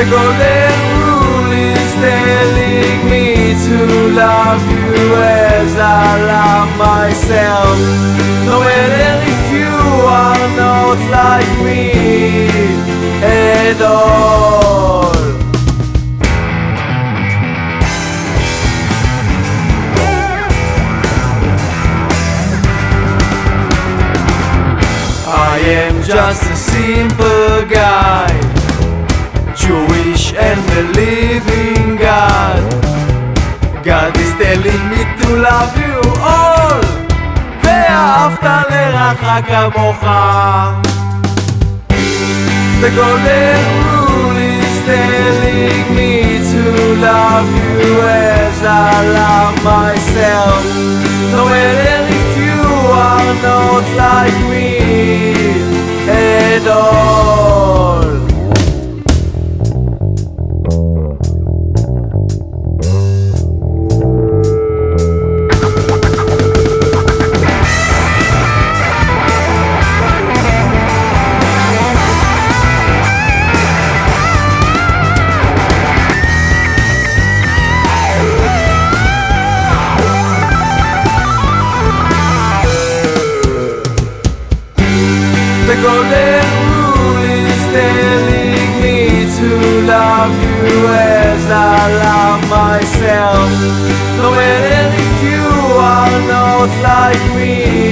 The golden rule is telling me to love you as I love myself. No matter if you are not like me at all. I am just a simple guy, Jewish and believing God. God is telling me to love you all, ואהבת לרעך כמוך. The golden rule is telling me to love you as I love myself. No matter if you are not like me at all. The golden rule is telling me to love you as I love myself. No matter if you are not like me